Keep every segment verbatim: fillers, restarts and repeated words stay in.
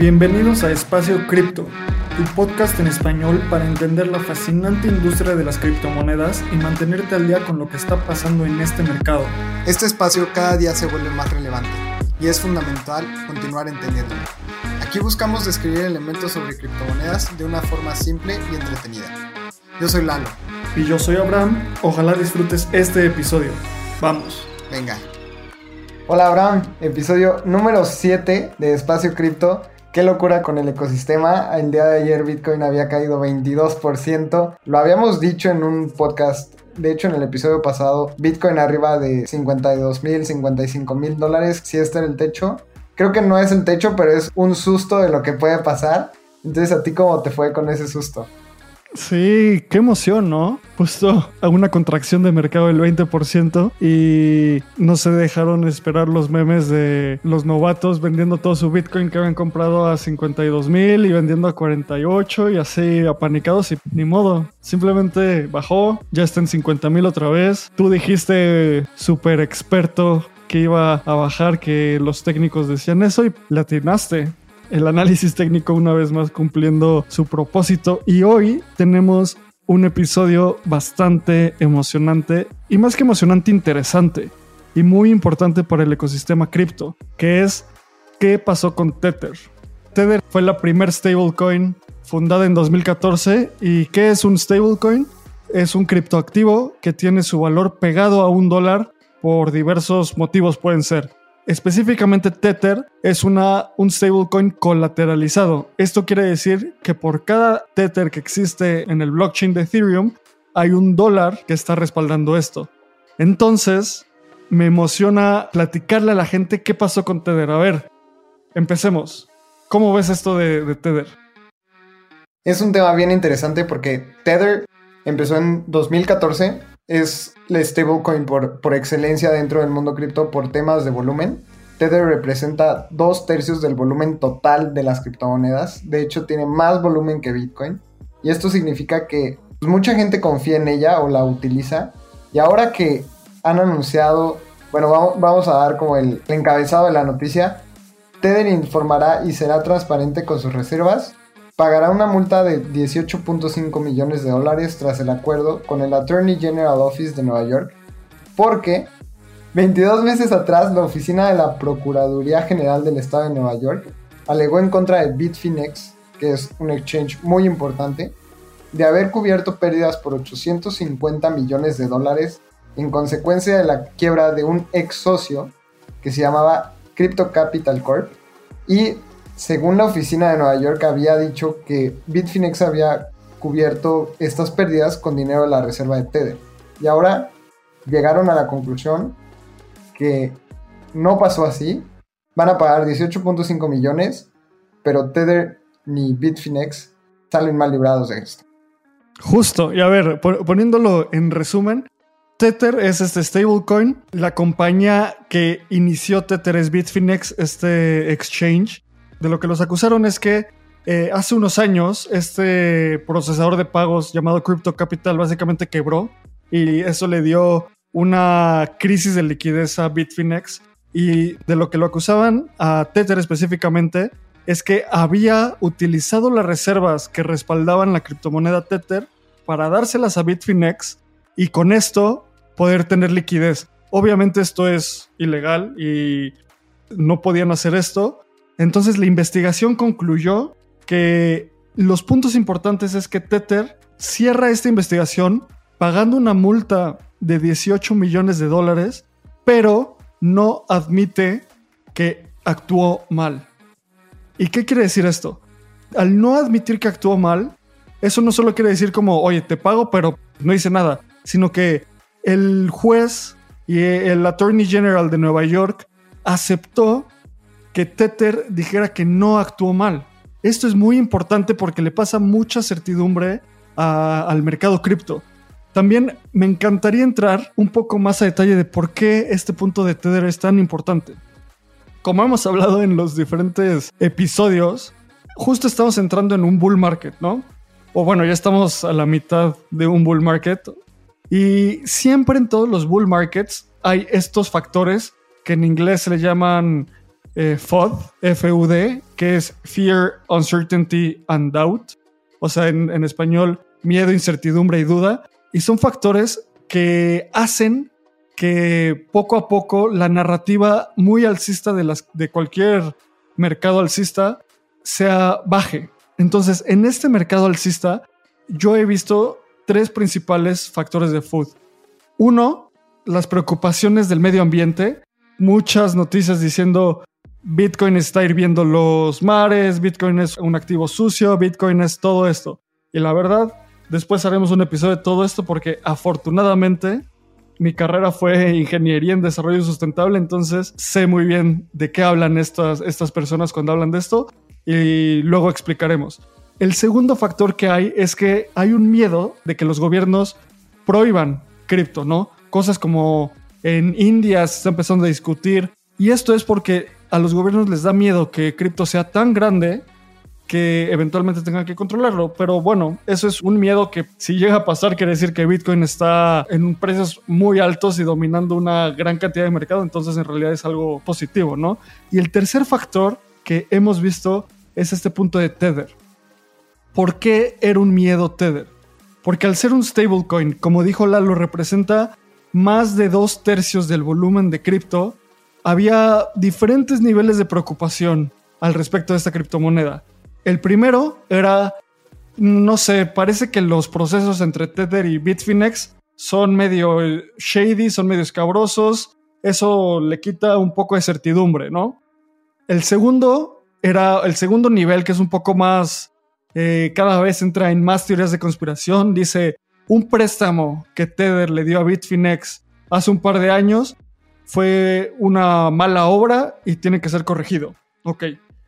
Bienvenidos a Espacio Cripto, tu podcast en español para entender la fascinante industria de las criptomonedas y mantenerte al día con lo que está pasando en este mercado. Este espacio cada día se vuelve más relevante y es fundamental continuar entendiéndolo. Aquí buscamos describir elementos sobre criptomonedas de una forma simple y entretenida. Yo soy Lalo. Y yo soy Abraham. Ojalá disfrutes este episodio. Vamos. Venga. Hola Abraham, episodio número siete de Espacio Cripto. Qué locura con el ecosistema. El día de ayer Bitcoin había caído veintidós por ciento. Lo habíamos dicho en un podcast. De hecho, en el episodio pasado, Bitcoin arriba de cincuenta y dos mil, cincuenta y cinco mil dólares. Si este era el techo. Creo que no es el techo, pero es un susto de lo que puede pasar. Entonces, ¿a ti cómo te fue con ese susto? Sí, qué emoción, ¿no? Puesto a una contracción de mercado del veinte por ciento y no se dejaron esperar los memes de los novatos vendiendo todo su Bitcoin que habían comprado a cincuenta y dos mil y vendiendo a cuarenta y ocho y así apanicados y ni modo. Simplemente bajó, ya está en cincuenta mil otra vez. Tú dijiste súper experto que iba a bajar, que los técnicos decían eso y le atinaste. El análisis técnico una vez más cumpliendo su propósito. Y hoy tenemos un episodio bastante emocionante y más que emocionante, interesante y muy importante para el ecosistema cripto, que es ¿qué pasó con Tether? Tether fue la primer stablecoin fundada en dos mil catorce. ¿Y qué es un stablecoin? Es un criptoactivo que tiene su valor pegado a un dólar por diversos motivos pueden ser. Específicamente Tether es una, un stablecoin colateralizado. Esto quiere decir que por cada Tether que existe en el blockchain de Ethereum hay un dólar que está respaldando esto. Entonces me emociona platicarle a la gente qué pasó con Tether. A ver, empecemos. ¿Cómo ves esto de, de Tether? Es un tema bien interesante porque Tether empezó en dos mil catorce. Es la stablecoin por, por excelencia dentro del mundo cripto por temas de volumen. Tether representa dos tercios del volumen total de las criptomonedas. De hecho, tiene más volumen que Bitcoin. Y esto significa que pues, mucha gente confía en ella o la utiliza. Y ahora que han anunciado, bueno, vamos, vamos a dar como el, el encabezado de la noticia. Tether informará y será transparente con sus reservas. Pagará una multa de dieciocho punto cinco millones de dólares tras el acuerdo con el Attorney General Office de Nueva York, porque veintidós meses atrás la oficina de la Procuraduría General del Estado de Nueva York alegó en contra de Bitfinex, que es un exchange muy importante, de haber cubierto pérdidas por ochocientos cincuenta millones de dólares en consecuencia de la quiebra de un ex socio que se llamaba Crypto Capital Corp y según la oficina de Nueva York había dicho que Bitfinex había cubierto estas pérdidas con dinero de la reserva de Tether. Y ahora llegaron a la conclusión que no pasó así. Van a pagar dieciocho punto cinco millones, pero Tether ni Bitfinex salen mal librados de esto. Justo, y a ver, poniéndolo en resumen, Tether es este stablecoin. La compañía que inició Tether es Bitfinex, este exchange. De lo que los acusaron es que eh, hace unos años este procesador de pagos llamado Crypto Capital básicamente quebró y eso le dio una crisis de liquidez a Bitfinex. Y de lo que lo acusaban a Tether específicamente es que había utilizado las reservas que respaldaban la criptomoneda Tether para dárselas a Bitfinex y con esto poder tener liquidez. Obviamente esto es ilegal y no podían hacer esto. Entonces la investigación concluyó que los puntos importantes es que Tether cierra esta investigación pagando una multa de dieciocho millones de dólares, pero no admite que actuó mal. ¿Y qué quiere decir esto? Al no admitir que actuó mal, eso no solo quiere decir como, oye, te pago, pero no hice nada, sino que el juez y el Attorney General de Nueva York aceptó que Tether dijera que no actuó mal. Esto es muy importante porque le pasa mucha certidumbre a, al mercado cripto. También me encantaría entrar un poco más a detalle de por qué este punto de Tether es tan importante. Como hemos hablado en los diferentes episodios, justo estamos entrando en un bull market, ¿no? O bueno, ya estamos a la mitad de un bull market. Y siempre en todos los bull markets hay estos factores que en inglés se le llaman eh, F U D, F U D, que es Fear, Uncertainty and Doubt. O sea, en, en español, miedo, incertidumbre y duda. Y son factores que hacen que poco a poco la narrativa muy alcista de, las, de cualquier mercado alcista sea baje. Entonces, en este mercado alcista, yo he visto tres principales factores de F U D. Uno, las preocupaciones del medio ambiente. Muchas noticias diciendo Bitcoin está hirviendo los mares, Bitcoin es un activo sucio, Bitcoin es todo esto. Y la verdad, después haremos un episodio de todo esto porque afortunadamente mi carrera fue ingeniería en desarrollo sustentable, entonces sé muy bien de qué hablan estas, estas personas cuando hablan de esto y luego explicaremos. El segundo factor que hay es que hay un miedo de que los gobiernos prohíban cripto, ¿no? Cosas como en India se está empezando a discutir y esto es porque a los gobiernos les da miedo que cripto sea tan grande que eventualmente tengan que controlarlo. Pero bueno, eso es un miedo que si llega a pasar quiere decir que Bitcoin está en precios muy altos y dominando una gran cantidad de mercado, entonces en realidad es algo positivo, ¿no? Y el tercer factor que hemos visto es este punto de Tether. ¿Por qué era un miedo Tether? Porque al ser un stablecoin, como dijo Lalo, representa más de dos tercios del volumen de cripto, había diferentes niveles de preocupación al respecto de esta criptomoneda. El primero era, no sé, parece que los procesos entre Tether y Bitfinex son medio shady, son medio escabrosos. Eso le quita un poco de certidumbre, ¿no? El segundo era el segundo nivel, que es un poco más, eh, cada vez entra en más teorías de conspiración. Dice, un préstamo que Tether le dio a Bitfinex hace un par de años fue una mala obra y tiene que ser corregido. Ok.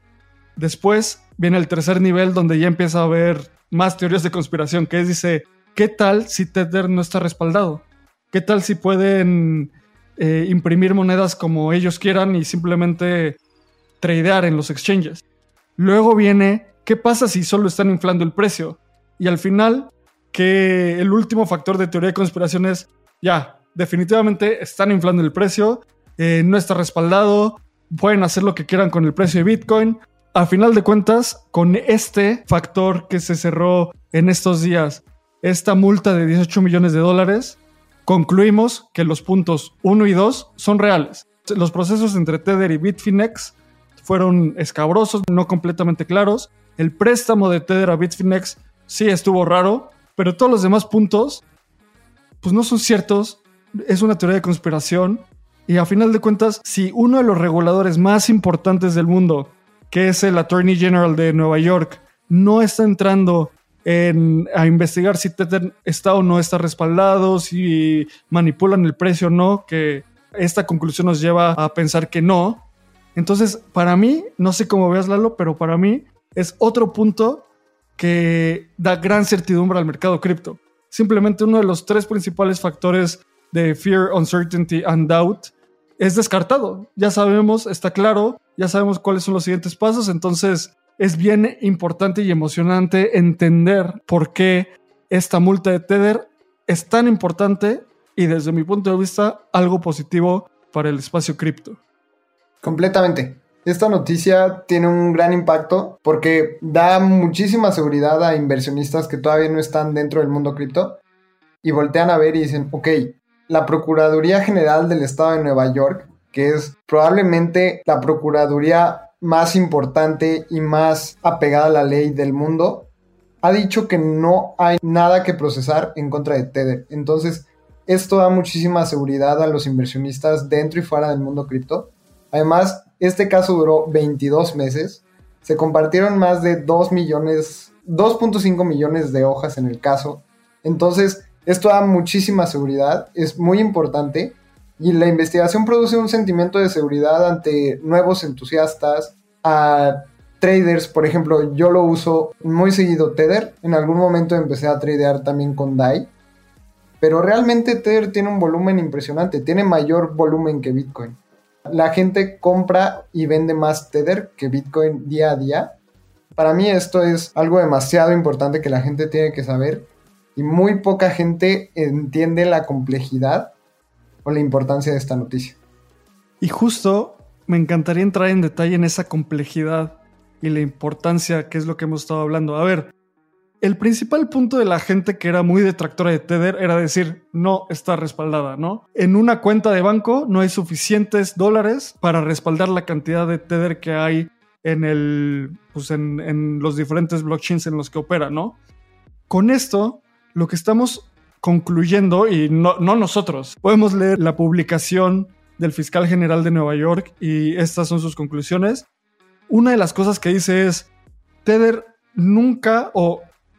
Después viene el tercer nivel donde ya empieza a haber más teorías de conspiración, que es, dice, ¿qué tal si Tether no está respaldado? ¿Qué tal si pueden eh, imprimir monedas como ellos quieran y simplemente tradear en los exchanges? Luego viene, ¿qué pasa si solo están inflando el precio? Y al final, que el último factor de teoría de conspiración es, ya, definitivamente están inflando el precio, eh, no está respaldado, pueden hacer lo que quieran con el precio de Bitcoin. A final de cuentas, con este factor que se cerró en estos días, esta multa de dieciocho millones de dólares, concluimos que los puntos uno y dos son reales. Los procesos entre Tether y Bitfinex fueron escabrosos, no completamente claros. El préstamo de Tether a Bitfinex sí estuvo raro, pero todos los demás puntos pues no son ciertos. Es una teoría de conspiración. Y a final de cuentas, si uno de los reguladores más importantes del mundo, que es el Attorney General de Nueva York, no está entrando en, a investigar si Tether está o no está respaldado, si manipulan el precio o no, que esta conclusión nos lleva a pensar que no. Entonces, para mí, no sé cómo veas, Lalo, pero para mí es otro punto que da gran certidumbre al mercado cripto. Simplemente uno de los tres principales factores de Fear, Uncertainty and Doubt es descartado. Ya sabemos, está claro, ya sabemos cuáles son los siguientes pasos, entonces es bien importante y emocionante entender por qué esta multa de Tether es tan importante y desde mi punto de vista algo positivo para el espacio cripto. Completamente. Esta noticia tiene un gran impacto porque da muchísima seguridad a inversionistas que todavía no están dentro del mundo cripto y voltean a ver y dicen, ok, la Procuraduría General del Estado de Nueva York, que es probablemente la procuraduría más importante y más apegada a la ley del mundo, ha dicho que no hay nada que procesar en contra de Tether. Entonces, esto da muchísima seguridad a los inversionistas dentro y fuera del mundo cripto. Además, este caso duró veintidós meses. Se compartieron más de dos millones, dos punto cinco millones de hojas en el caso. Entonces, esto da muchísima seguridad, es muy importante. Y la investigación produce un sentimiento de seguridad ante nuevos entusiastas, a traders. Por ejemplo, yo lo uso muy seguido Tether. En algún momento empecé a tradear también con D A I. Pero realmente Tether tiene un volumen impresionante, tiene mayor volumen que Bitcoin. La gente compra y vende más Tether que Bitcoin día a día. Para mí esto es algo demasiado importante que la gente tiene que saber y muy poca gente entiende la complejidad o la importancia de esta noticia. Y justo me encantaría entrar en detalle en esa complejidad y la importancia que es lo que hemos estado hablando. A ver, el principal punto de la gente que era muy detractora de Tether era decir, no está respaldada, ¿no? En una cuenta de banco no hay suficientes dólares para respaldar la cantidad de Tether que hay en, el, pues en, en los diferentes blockchains en los que opera, ¿no? Con esto, lo que estamos concluyendo, y no, no nosotros, podemos leer la publicación del fiscal general de Nueva York y estas son sus conclusiones. Una de las cosas que dice es, Tether nunca o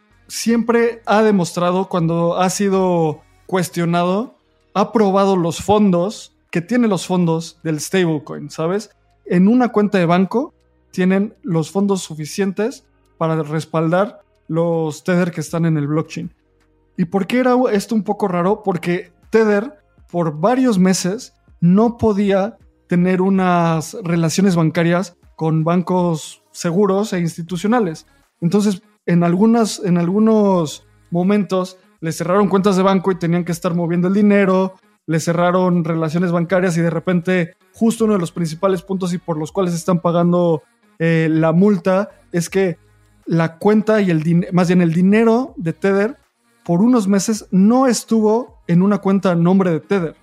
siempre ha demostrado, cuando ha sido cuestionado, ha probado los fondos, que tiene los fondos del stablecoin, ¿sabes? En una cuenta de banco tienen los fondos suficientes para respaldar los Tether que están en el blockchain. ¿Y por qué era esto un poco raro? Porque Tether, por varios meses, no podía tener unas relaciones bancarias con bancos seguros e institucionales. Entonces, en, algunas, en algunos momentos le cerraron cuentas de banco y tenían que estar moviendo el dinero, le cerraron relaciones bancarias y de repente justo uno de los principales puntos y por los cuales están pagando eh, la multa es que la cuenta y el din- más bien el dinero de Tether por unos meses no estuvo en una cuenta a nombre de Tether.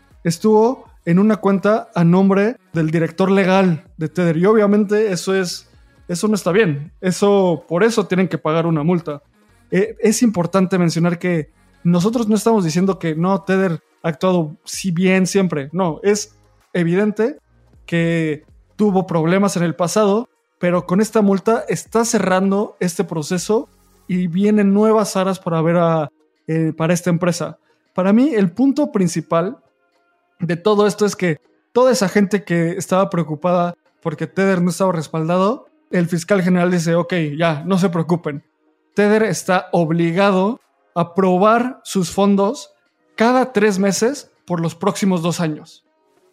Estuvo en una cuenta a nombre del director legal de Tether. Y obviamente eso es, eso no está bien. Eso, por eso tienen que pagar una multa. Eh, es importante mencionar que nosotros no estamos diciendo que no, Tether ha actuado sí bien siempre. No, es evidente que tuvo problemas en el pasado, pero con esta multa está cerrando este proceso y vienen nuevas aras para ver a, eh, para esta empresa. Para mí, el punto principal de todo esto es que toda esa gente que estaba preocupada porque Tether no estaba respaldado, el fiscal general dice, ok, ya, no se preocupen. Tether está obligado a probar sus fondos cada tres meses por los próximos dos años.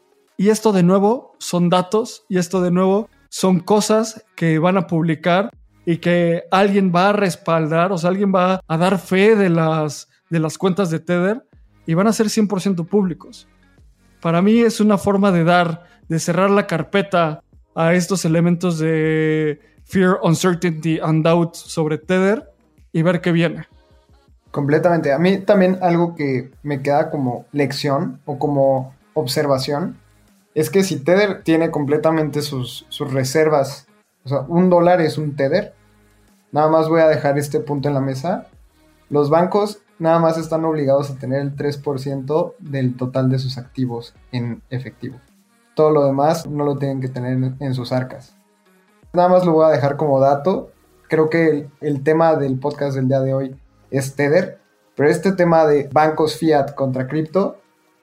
Y esto de nuevo son datos y esto de nuevo son cosas que van a publicar y que alguien va a respaldar, o sea, alguien va a dar fe de las, de las cuentas de Tether y van a ser cien por ciento públicos. Para mí es una forma de dar, de cerrar la carpeta a estos elementos de fear, uncertainty and doubt sobre Tether y ver qué viene. Completamente. A mí también algo que me queda como lección o como observación es que si Tether tiene completamente sus, sus reservas, o sea, un dólar es un Tether, nada más voy a dejar este punto en la mesa, los bancos nada más están obligados a tener el tres por ciento del total de sus activos en efectivo. Todo lo demás no lo tienen que tener en, en sus arcas. Nada más lo voy a dejar como dato. Creo que el, el tema del podcast del día de hoy es Tether, pero este tema de bancos fiat contra cripto,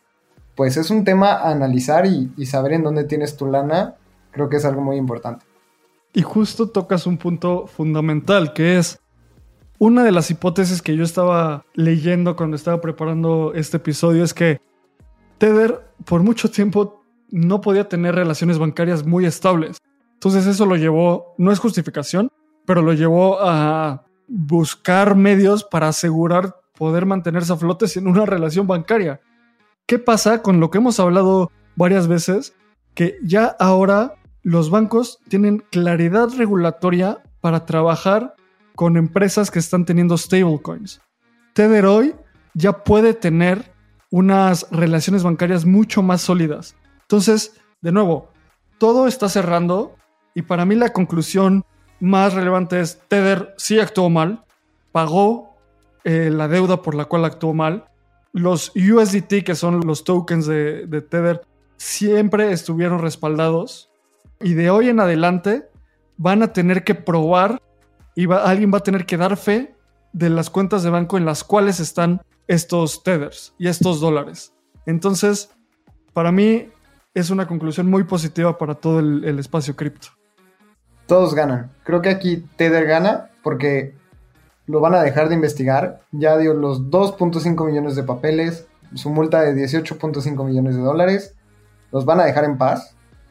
pues es un tema a analizar y, y saber en dónde tienes tu lana, creo que es algo muy importante. Y justo tocas un punto fundamental, que es una de las hipótesis que yo estaba leyendo cuando estaba preparando este episodio, es que Tether por mucho tiempo no podía tener relaciones bancarias muy estables. Entonces eso lo llevó, no es justificación, pero lo llevó a buscar medios para asegurar poder mantenerse a flote sin una relación bancaria. ¿Qué pasa con lo que hemos hablado varias veces? Que ya ahora los bancos tienen claridad regulatoria para trabajar con empresas que están teniendo stablecoins. Tether hoy ya puede tener unas relaciones bancarias mucho más sólidas. Entonces, de nuevo, todo está cerrando y para mí la conclusión más relevante es Tether sí actuó mal, pagó eh, la deuda por la cual actuó mal. Los U S D T, que son los tokens de, de Tether, siempre estuvieron respaldados y de hoy en adelante van a tener que probar y va, alguien va a tener que dar fe de las cuentas de banco en las cuales están estos Tethers y estos dólares. Entonces, para mí es una conclusión muy positiva para todo el, el espacio cripto. Todos ganan. Creo que aquí Tether gana porque lo van a dejar de investigar. Ya dio los dos punto cinco millones de papeles, su multa de dieciocho punto cinco millones de dólares. Los van a dejar en paz.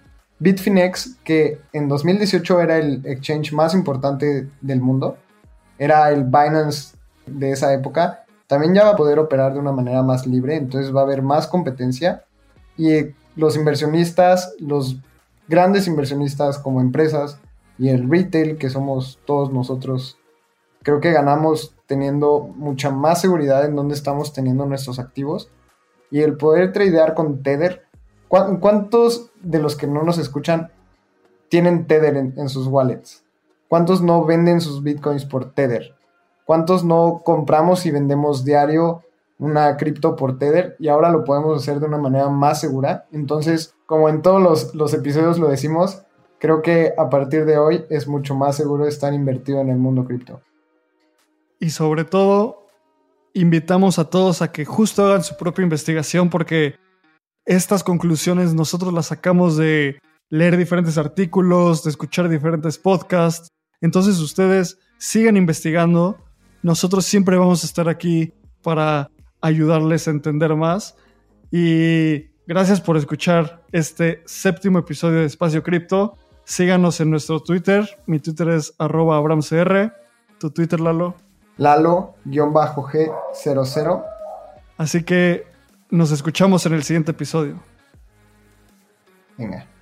Bitfinex, que en dos mil dieciocho era el exchange más importante del mundo, era el Binance de esa época, también ya va a poder operar de una manera más libre, entonces va a haber más competencia y los inversionistas, los grandes inversionistas como empresas y el retail, que somos todos nosotros, creo que ganamos teniendo mucha más seguridad en dónde estamos teniendo nuestros activos. Y el poder tradear con Tether, ¿cu- ¿cuántos de los que no nos escuchan tienen Tether en, en sus wallets? ¿Cuántos no venden sus bitcoins por Tether? ¿Cuántos no compramos y vendemos diario una cripto por Tether? Y ahora lo podemos hacer de una manera más segura. Entonces, como en todos los, los episodios lo decimos, creo que a partir de hoy es mucho más seguro estar invertido en el mundo cripto. Y sobre todo, invitamos a todos a que justo hagan su propia investigación, porque estas conclusiones nosotros las sacamos de leer diferentes artículos, de escuchar diferentes podcasts. Entonces ustedes sigan investigando. Nosotros siempre vamos a estar aquí para ayudarles a entender más. Y gracias por escuchar este séptimo episodio de Espacio Cripto. Síganos en nuestro Twitter. Mi Twitter es arroba abramcr. ¿Tu Twitter, Lalo? Lalo-G cero cero. Así que nos escuchamos en el siguiente episodio. Venga.